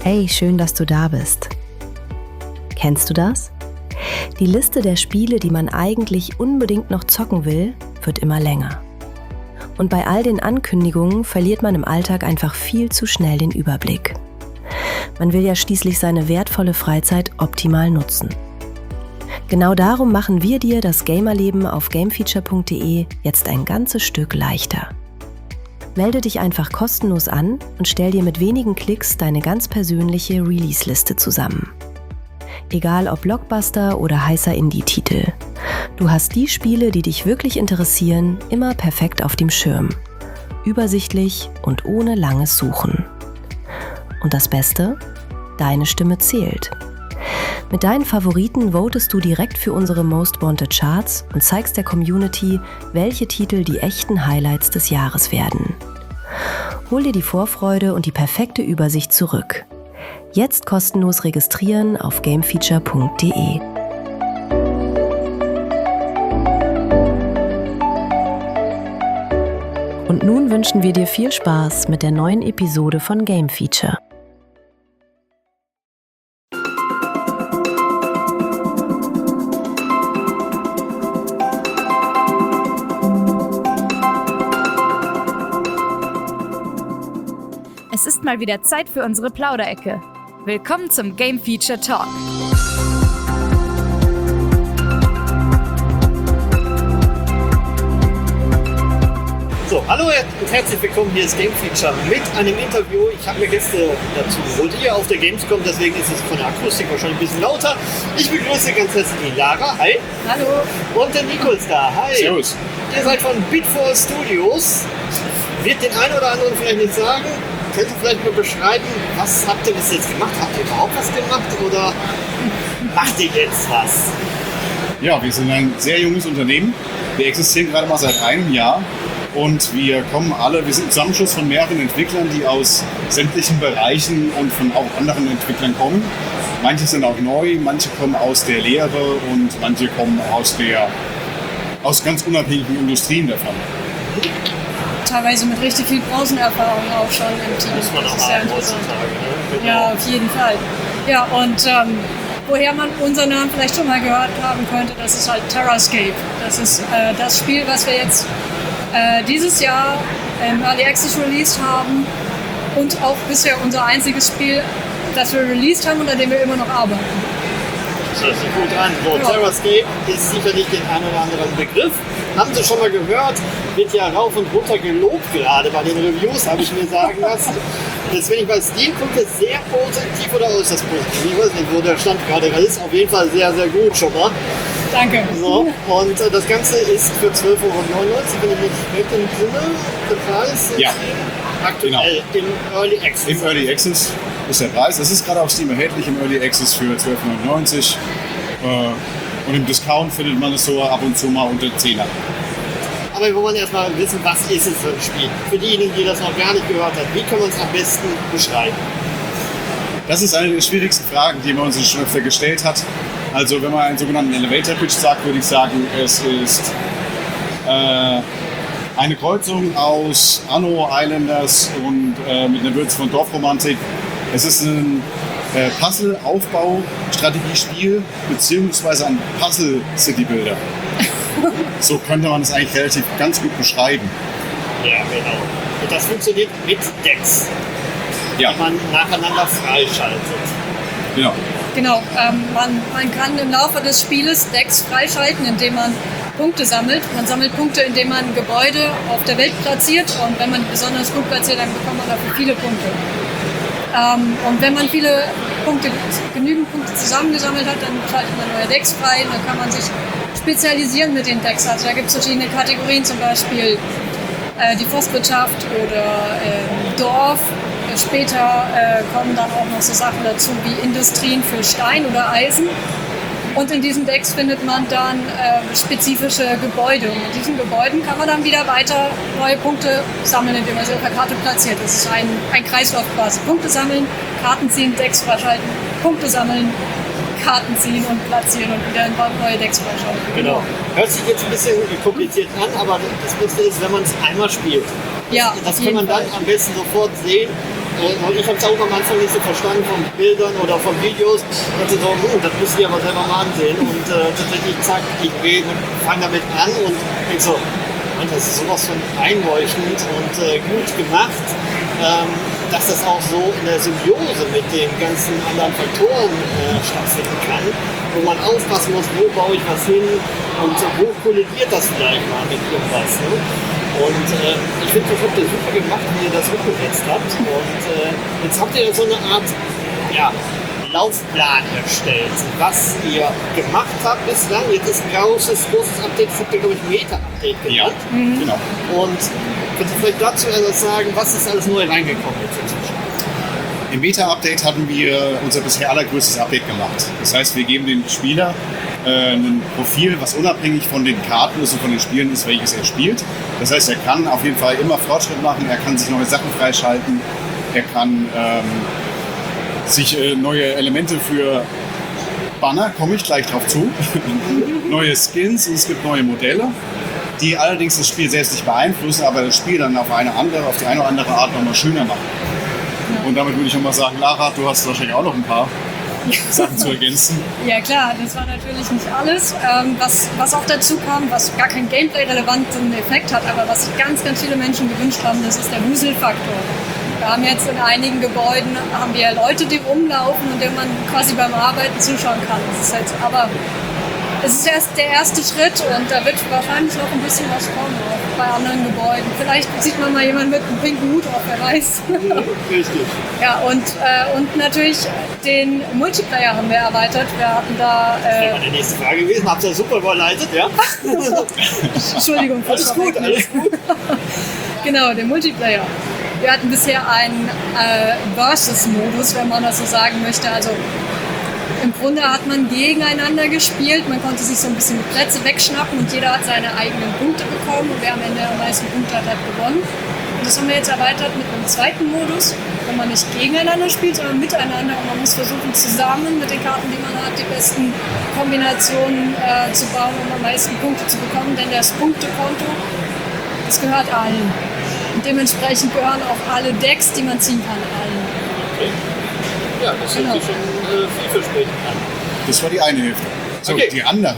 Hey, schön, dass du da bist. Kennst du das? Die Liste der Spiele, die man eigentlich unbedingt noch zocken will, wird immer länger. Und bei all den Ankündigungen verliert man im Alltag einfach viel zu schnell den Überblick. Man will ja schließlich seine wertvolle Freizeit optimal nutzen. Genau darum machen wir dir das Gamerleben auf gamefeature.de jetzt ein ganzes Stück leichter. Melde dich einfach kostenlos an und stell dir mit wenigen Klicks deine ganz persönliche Release-Liste zusammen. Egal ob Blockbuster oder heißer Indie-Titel. Du hast die Spiele, die dich wirklich interessieren, immer perfekt auf dem Schirm. Übersichtlich und ohne langes Suchen. Und das Beste? Deine Stimme zählt. Mit deinen Favoriten votest du direkt für unsere Most Wanted Charts und zeigst der Community, welche Titel die echten Highlights des Jahres werden. Hol dir die Vorfreude und die perfekte Übersicht zurück. Jetzt kostenlos registrieren auf gamefeature.de. Und nun wünschen wir dir viel Spaß mit der neuen Episode von Game Feature. Es ist mal wieder Zeit für unsere Plauderecke. Willkommen zum Game Feature Talk. So, hallo und herzlich willkommen, hier ist Game Feature mit einem Interview. Ich habe mir Gäste dazu geholt hier auf der Gamescom, deswegen ist es von der Akustik wahrscheinlich ein bisschen lauter. Ich begrüße ganz herzlich die Lara, hi. Hallo. Und den Nico ist da, hi. Servus. Ihr seid von Beatfall Studios. Wird den einen oder anderen vielleicht nicht sagen. Könnt ihr vielleicht mal beschreiben, was habt ihr bis jetzt gemacht? Habt ihr überhaupt was gemacht oder macht ihr jetzt was? Ja, wir sind ein sehr junges Unternehmen. Wir existieren gerade mal seit einem Jahr und wir sind ein Zusammenschluss von mehreren Entwicklern, die aus sämtlichen Bereichen und von auch anderen Entwicklern kommen. Manche sind auch neu, manche kommen aus der Lehre und manche kommen aus ganz unabhängigen Industrien davon. Teilweise mit richtig viel Branchenerfahrung auch schon im Team. Muss man auch das ist sehr haben interessant. heutzutage, ne? Genau. Ja, auf jeden Fall. Ja, und woher man unseren Namen vielleicht schon mal gehört haben könnte, das ist halt Terrascape. Das ist das Spiel, was wir jetzt dieses Jahr im Early Access released haben und auch bisher unser einziges Spiel, das wir released haben und an dem wir immer noch arbeiten. Das hört sich gut an. So, Ja. Terrascape ist sicherlich den einen oder anderen Begriff. Haben Sie schon mal gehört? Wird ja rauf und runter gelobt, gerade bei den Reviews, habe ich mir sagen lassen. Jetzt, wenn ich bei Steam gucke, sehr positiv oder äußerst positiv. Ich weiß nicht, wo der Stand gerade ist. Auf jeden Fall sehr, sehr gut schon mal. Danke. So, und das Ganze ist für 12,99 €, wenn ich mich recht entsinne. Der Preis ist Ja, aktuell im Early Access. Im Early Access ist der Preis. Es ist gerade auf Steam erhältlich im Early Access für 12,99 €. Und im Discount findet man es so ab und zu mal unter 10er. Aber wir wollen erstmal wissen, was ist es für ein Spiel? Für diejenigen, die das noch gar nicht gehört haben, wie kann man es am besten beschreiben? Das ist eine der schwierigsten Fragen, die man uns schon öfter gestellt hat. Also wenn man einen sogenannten Elevator Pitch sagt, würde ich sagen, es ist eine Kreuzung aus Anno, Islanders und mit einer Würze von Dorfromantik. Es ist ein Puzzle-Aufbau-Strategiespiel beziehungsweise ein Puzzle-City-Builder. So könnte man es eigentlich relativ ganz gut beschreiben. Ja, genau. Und das funktioniert mit Decks, Ja, die man nacheinander freischaltet. genau. Genau, man kann im Laufe des Spieles Decks freischalten, indem man Punkte sammelt. Man sammelt Punkte, indem man Gebäude auf der Welt platziert und wenn man besonders gut platziert, dann bekommt man dafür viele Punkte. Und wenn man genügend Punkte zusammengesammelt hat, dann schaltet man neue Decks frei und dann kann man sich spezialisieren mit den Decks. Also da gibt es verschiedene Kategorien, zum Beispiel die Forstwirtschaft oder Dorf. Später kommen dann auch noch so Sachen dazu wie Industrien für Stein oder Eisen. Und in diesen Decks findet man dann spezifische Gebäude. Und in diesen Gebäuden kann man dann wieder weiter neue Punkte sammeln, indem man sie auf der Karte platziert. Das ist ein Kreislauf quasi. Punkte sammeln, Karten ziehen, Decks freischalten, Punkte sammeln, Karten ziehen und platzieren und wieder neue Decks freischalten. Genau. Hört sich jetzt ein bisschen kompliziert an, aber das Beste ist, wenn man es einmal spielt. Ja, Das auf kann man jeden dann Fall. am besten sofort sehen, ich habe es auch am Anfang nicht so verstanden von Bildern oder von Videos. Ich dachte so, das müsst ihr aber selber mal ansehen. Und tatsächlich, zack, ich fange damit an und denke so, Mann, das ist sowas von einleuchtend und gut gemacht, dass das auch so in der Symbiose mit den ganzen anderen Faktoren stattfinden kann, wo man aufpassen muss, wo baue ich was hin und wo kollidiert das vielleicht mal mit irgendwas. Ne? Und ich finde, das habt ihr super gemacht, wie ihr das umgesetzt habt. Und jetzt habt ihr so eine Art Laufplan erstellt, was ihr gemacht habt bislang. Jetzt ist ein großes Update, das habt ihr, glaube ich, Meta-Update genannt. Ja, genau. Und könnt ihr vielleicht dazu etwas sagen, was ist alles neu reingekommen jetzt inzwischen? Im Beta-Update hatten wir unser bisher allergrößtes Update gemacht. Das heißt, wir geben dem Spieler ein Profil, was unabhängig von den Karten ist und von den Spielen ist, welches er spielt. Das heißt, er kann auf jeden Fall immer Fortschritt machen, er kann sich neue Sachen freischalten, er kann sich neue Elemente für Banner, komme ich gleich drauf zu, neue Skins und es gibt neue Modelle, die allerdings das Spiel selbst nicht beeinflussen, aber das Spiel dann auf die eine oder andere Art nochmal schöner machen. Und damit würde ich nochmal sagen, Lara, du hast wahrscheinlich auch noch ein paar Sachen zu ergänzen. Ja klar, das war natürlich nicht alles. Was auch dazu kam, was gar keinen Gameplay-relevanten Effekt hat, aber was sich ganz, ganz viele Menschen gewünscht haben, das ist der Wuselfaktor. Wir haben jetzt in einigen Gebäuden Leute, die rumlaufen und denen man quasi beim Arbeiten zuschauen kann. Das ist jetzt, aber es ist erst der erste Schritt und da wird wahrscheinlich noch ein bisschen was kommen, auch bei anderen Gebäuden. Vielleicht sieht man mal jemanden mit einem pinken Hut auf, wer weiß. Richtig. Ja, und natürlich den Multiplayer haben wir erweitert. Wir hatten da... Das wäre meine nächste Frage gewesen. Habt ihr super überleitet, ja? Entschuldigung. Alles gut, alles gut. Genau, den Multiplayer. Wir hatten bisher einen Versus-Modus, wenn man das so sagen möchte. Also im Grunde hat man gegeneinander gespielt. Man konnte sich so ein bisschen die Plätze wegschnappen und jeder hat seine eigenen Punkte bekommen. Und wer am Ende am meisten Punkte hat, hat gewonnen. Und das haben wir jetzt erweitert mit einem zweiten Modus, wo man nicht gegeneinander spielt, sondern miteinander. Und man muss versuchen, zusammen mit den Karten, die man hat, die besten Kombinationen zu bauen, um am meisten Punkte zu bekommen. Denn das Punktekonto, das gehört allen. Und dementsprechend gehören auch alle Decks, die man ziehen kann, allen. Okay. Ja, das hört sich schon vielversprechend an. Das war die eine Hälfte. So, Okay. die andere.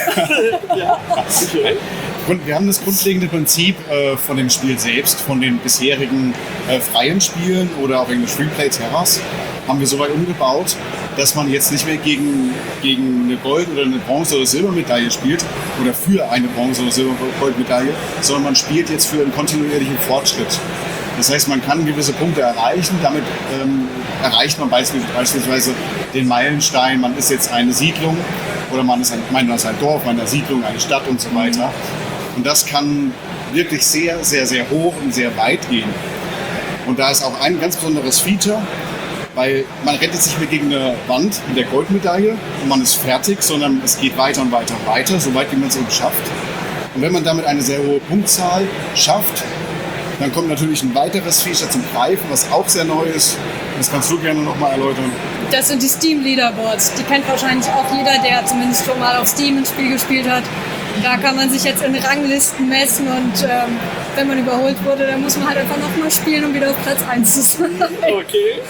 Ja, okay. Und wir haben das grundlegende Prinzip von dem Spiel selbst, von den bisherigen freien Spielen oder auch English Freeplay Terras, haben wir so weit umgebaut, dass man jetzt nicht mehr gegen eine Gold- oder eine Bronze- oder Silbermedaille spielt oder für eine Bronze- oder Silber-Goldmedaille, sondern man spielt jetzt für einen kontinuierlichen Fortschritt. Das heißt, man kann gewisse Punkte erreichen, damit erreicht man beispielsweise den Meilenstein, man ist jetzt eine Siedlung oder man ist ein Dorf, eine Siedlung, eine Stadt und so weiter. Und das kann wirklich sehr, sehr, sehr hoch und sehr weit gehen. Und da ist auch ein ganz besonderes Feature, weil man rettet sich nicht mehr gegen eine Wand mit der Goldmedaille und man ist fertig, sondern es geht weiter und weiter und weiter, so weit wie man es eben schafft. Und wenn man damit eine sehr hohe Punktzahl schafft, dann kommt natürlich ein weiteres Feature zum Greifen, was auch sehr neu ist. Das kannst du gerne nochmal erläutern. Das sind die Steam Leaderboards. Die kennt wahrscheinlich auch jeder, der zumindest schon mal auf Steam ein Spiel gespielt hat. Da kann man sich jetzt in Ranglisten messen und wenn man überholt wurde, dann muss man halt einfach nochmal spielen, um wieder auf Platz 1 zu sein. Okay.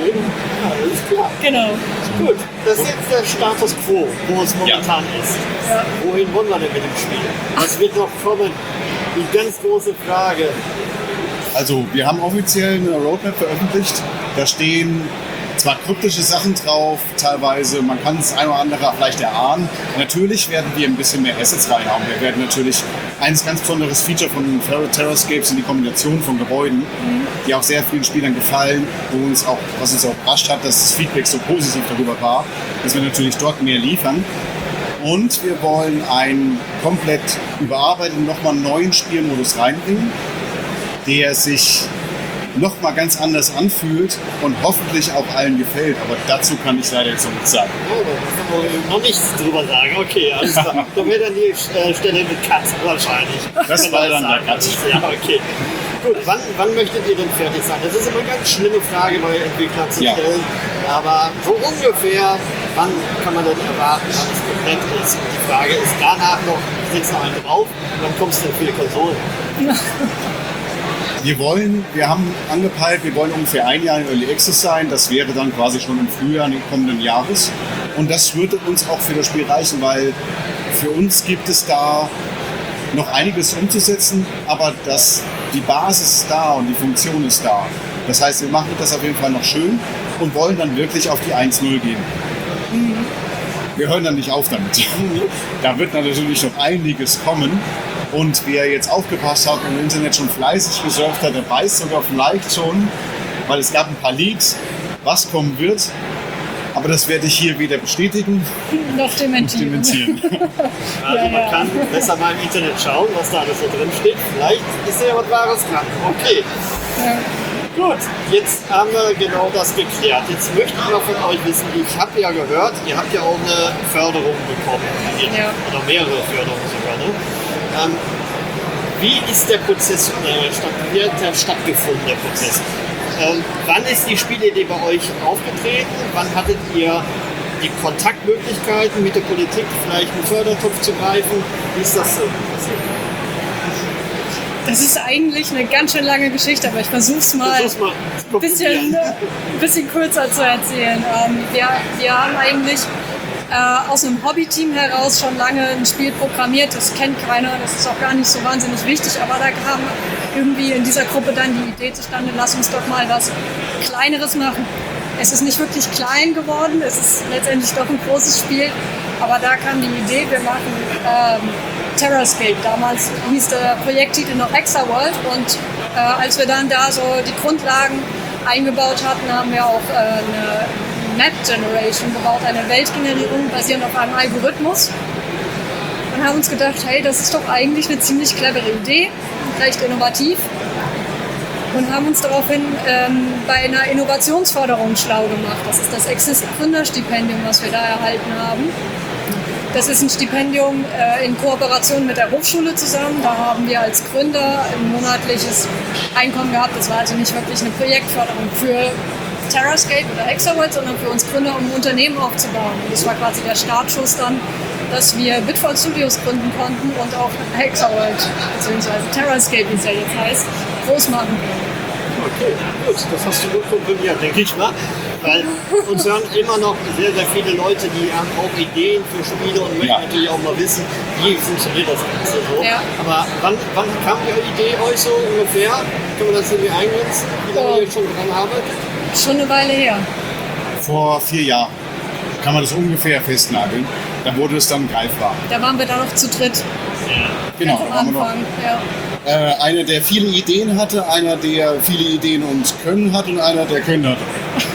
Alles klar. Genau. Gut, das ist jetzt der Status Quo, wo es momentan ist. Ja. Wohin wollen wir denn mit dem Spiel? Was wird noch kommen? Die ganz große Frage. Also wir haben offiziell eine Roadmap veröffentlicht. Da stehen zwar kryptische Sachen drauf, teilweise, man kann das eine oder andere vielleicht erahnen. Natürlich werden wir ein bisschen mehr Assets reinhauen. Wir werden natürlich ein ganz besonderes Feature von Terrascapes in die Kombination von Gebäuden, die auch sehr vielen Spielern gefallen, was uns auch überrascht hat, dass das Feedback so positiv darüber war, dass wir natürlich dort mehr liefern. Und wir wollen einen komplett überarbeiteten, nochmal neuen Spielmodus reinbringen, der sich nochmal ganz anders anfühlt und hoffentlich auch allen gefällt. Aber dazu kann ich leider jetzt noch nichts sagen. Oh, da können wir noch nichts drüber sagen. Okay, alles klar. Da wäre dann die Stelle mit Cut wahrscheinlich. Das war dann der Cut. Ja, okay. Gut, wann möchtet ihr denn fertig sein? Das ist immer eine ganz schlimme Frage bei Entwicklern zu stellen. Aber so ungefähr, wann kann man denn erwarten, wann es komplett ist? Und die Frage ist danach noch, setzt noch einen drauf, wann kommst du denn für die Konsolen? Wir haben angepeilt, wir wollen ungefähr ein Jahr in Early Access sein. Das wäre dann quasi schon im Frühjahr des kommenden Jahres. Und das würde uns auch für das Spiel reichen, weil für uns gibt es da noch einiges umzusetzen, aber die Basis ist da und die Funktion ist da. Das heißt, wir machen das auf jeden Fall noch schön und wollen dann wirklich auf die 1.0 gehen. Wir hören dann nicht auf damit. Da wird natürlich noch einiges kommen. Und wer jetzt aufgepasst hat und im Internet schon fleißig gesurft hat, der weiß sogar vielleicht schon, weil es gab ein paar Leaks, was kommen wird. Aber das werde ich hier weder bestätigen noch dementieren. Also man kann besser mal im Internet schauen, was da alles so drin steht. Vielleicht ist ja was Wahres dran. Okay. Ja. Gut, jetzt haben wir genau das geklärt. Jetzt möchte ich noch von euch wissen, ich habe ja gehört, ihr habt ja auch eine Förderung bekommen. Oder mehrere Förderungen sogar. Ne? Wie ist der Prozess, wie hat der stattgefunden, der Prozess? Wann ist die Spielidee bei euch aufgetreten? Wann hattet ihr die Kontaktmöglichkeiten mit der Politik, vielleicht einen Fördertopf zu greifen? Wie ist das so passiert? Das ist eigentlich eine ganz schön lange Geschichte, aber ich versuche es mal ein bisschen kürzer zu erzählen. Wir haben eigentlich aus einem Hobbyteam heraus schon lange ein Spiel programmiert. Das kennt keiner, das ist auch gar nicht so wahnsinnig wichtig, aber da kam irgendwie in dieser Gruppe dann die Idee zustande, lass uns doch mal was Kleineres machen. Es ist nicht wirklich klein geworden, es ist letztendlich doch ein großes Spiel, aber da kam die Idee, wir machen Terrascape. Damals hieß der Projekttitel noch Hexaworld und als wir dann da so die Grundlagen eingebaut hatten, haben wir auch eine Map Generation gebaut, eine Weltgenerierung basierend auf einem Algorithmus und haben uns gedacht, hey, das ist doch eigentlich eine ziemlich clevere Idee, recht innovativ und haben uns daraufhin bei einer Innovationsförderung schlau gemacht. Das ist das Exist Gründerstipendium, was wir da erhalten haben. Das ist ein Stipendium in Kooperation mit der Hochschule zusammen. Da haben wir als Gründer ein monatliches Einkommen gehabt. Das war also nicht wirklich eine Projektförderung für Terrascape oder Hexaworld, sondern für uns Gründer, um ein Unternehmen aufzubauen. Und das war quasi der Startschuss dann, dass wir Bitfall Studios gründen konnten und auch Hexaworld, beziehungsweise Terrascape, wie es ja jetzt heißt, groß machen können. Okay, gut, das hast du gut komprimiert, denke ich mal. Weil uns hören immer noch sehr, sehr viele Leute, die haben auch Ideen für Spiele und möchten natürlich auch mal wissen, wie funktioniert das Ganze so. Ja. Aber wann kam die Idee euch so ungefähr? Können wir das irgendwie eingrenzen, wie lange ihr schon dran arbeitet? Schon eine Weile her. Vor 4 Jahren kann man das ungefähr festnageln. Da wurde es dann greifbar. Da waren wir dann noch zu dritt. Ja. Genau, am Anfang. Einer, der viele Ideen hatte, einer, der viele Ideen und Können hat und einer, der Können hatte.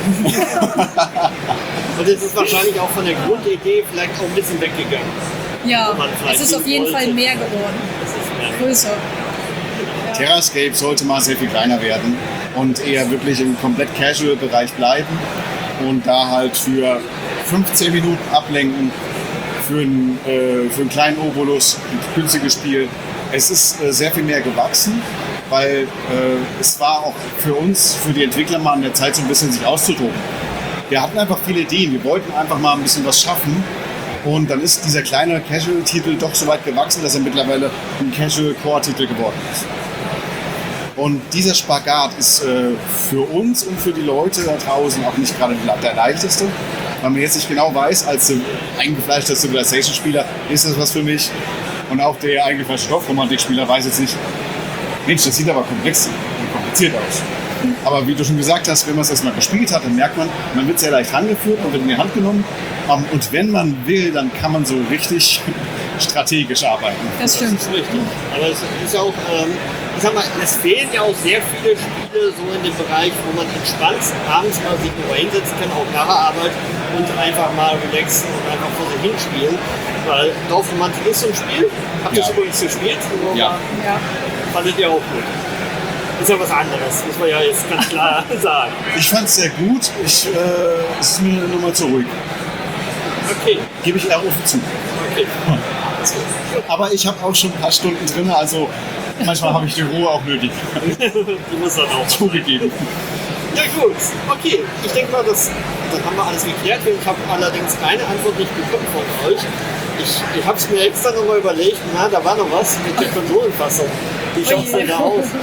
Und es ist wahrscheinlich auch von der Grundidee vielleicht auch ein bisschen weggegangen. Ja, es ist auf jeden Fall mehr geworden. Größer. Ja. Terrascape sollte mal sehr viel kleiner werden und eher wirklich im komplett Casual-Bereich bleiben und da halt für 15 Minuten ablenken für einen kleinen Obolus, ein günstiges Spiel. Es ist sehr viel mehr gewachsen, weil es war auch für uns, für die Entwickler mal an der Zeit so ein bisschen sich auszutoben. Wir hatten einfach viele Ideen, wir wollten einfach mal ein bisschen was schaffen und dann ist dieser kleine Casual-Titel doch so weit gewachsen, dass er mittlerweile ein Casual-Core-Titel geworden ist. Und dieser Spagat ist für uns und für die Leute da draußen auch nicht gerade der leichteste, weil man jetzt nicht genau weiß, als eingefleischter Civilization-Spieler, ist das was für mich? Und auch der eingefleischte Stoffromantik-Spieler weiß jetzt nicht, Mensch, das sieht aber komplex und kompliziert aus. Aber wie du schon gesagt hast, wenn man es erstmal gespielt hat, dann merkt man, man wird sehr leicht rangeführt, man wird in die Hand genommen. Und wenn man will, dann kann man so richtig strategisch arbeiten. Das stimmt. Das ist richtig. Aber es ist auch, ich sag mal, es fehlen ja auch sehr viele Spiele so in dem Bereich, wo man entspannt abends mal sich nur hinsetzen kann, auch nach der Arbeit und einfach mal relaxen und einfach vor sich hinspielen. Weil Dorfromantik ist so ein Spiel. Habt ihr es übrigens gespielt? Ja. Fandet ihr auch gut? Ist ja was anderes, muss man ja jetzt ganz klar sagen. Ich fand es sehr gut. Es ist mir eine Nummer zu ruhig. Okay. Gebe ich eher offen zu. Okay. Aber ich habe auch schon ein paar Stunden drin, also manchmal habe ich die Ruhe auch nötig. Die muss dann auch zugegeben. Ja gut, okay. Ich denke mal, das haben wir alles geklärt. Ich habe allerdings eine Antwort nicht bekommen von euch. Ich habe es mir extra nochmal überlegt, da war noch was mit der Konsolenfassung. Wie schaut es denn da aus?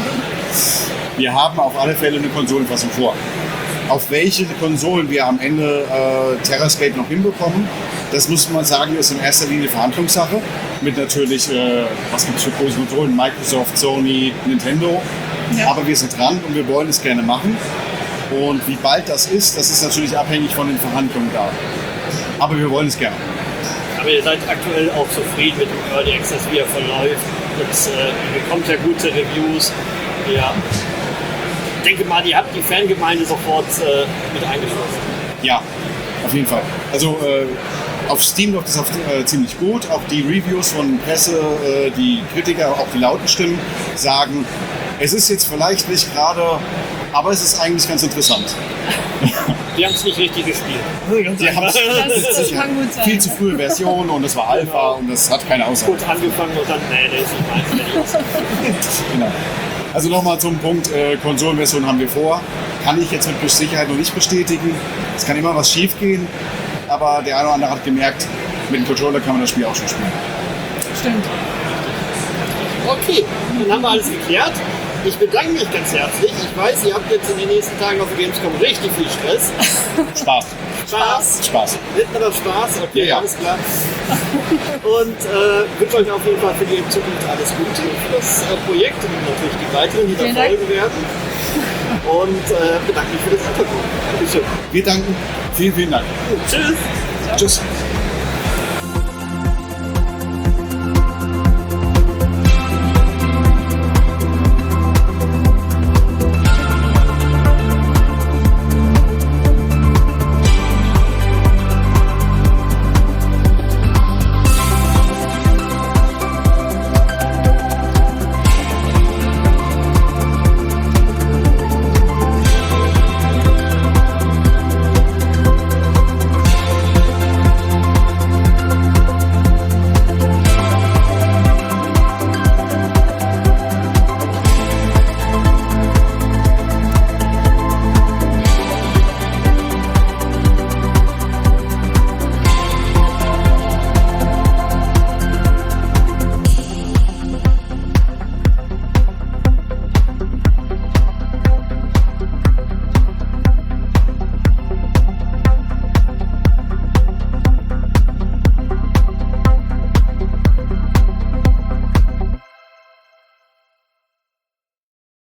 Wir haben auf alle Fälle eine Konsolenfassung vor. Auf welche Konsolen wir am Ende TerraScape noch hinbekommen, das muss man sagen, ist in erster Linie Verhandlungssache. Mit natürlich, was gibt es für große Konsolen? Microsoft, Sony, Nintendo. Ja. Aber wir sind dran und wir wollen es gerne machen. Und wie bald das ist natürlich abhängig von den Verhandlungen da. Aber wir wollen es gerne. Aber ihr seid aktuell auch zufrieden mit dem Early Access, wie er verläuft. Ihr bekommt ja gute Reviews. Ja. Ich denke mal, ihr habt die Fangemeinde sofort mit eingeschlossen. Ja, auf jeden Fall. Also auf Steam läuft es ziemlich gut. Auch die Reviews von Presse, die Kritiker, auch die lauten Stimmen sagen, es ist jetzt vielleicht nicht gerade, aber es ist eigentlich ganz interessant. Die haben es nicht richtig gespielt. Das kann gut sein. Viel zu frühe Version und es war Alpha und das hat keine Aussage. Kurz angefangen und dann, nee, das ist nicht meins. Genau. Also nochmal zum Punkt, Konsolenversion haben wir vor. Kann ich jetzt mit Sicherheit noch nicht bestätigen. Es kann immer was schief gehen, aber der eine oder andere hat gemerkt, mit dem Controller kann man das Spiel auch schon spielen. Stimmt. Okay, dann haben wir alles geklärt. Ich bedanke mich ganz herzlich. Ich weiß, ihr habt jetzt in den nächsten Tagen auf der Gamescom richtig viel Stress. Spaß. Spaß. Mitten aber Spaß, okay, Ja. alles klar. Und wünsche euch auf jeden Fall für die Zukunft alles Gute für das Projekt und natürlich die weiteren, die da Vielen Dank. folgen werden. Und bedanke mich für das Interview. Dankeschön. Wir danken. Vielen, vielen Dank. Tschüss. Tschüss.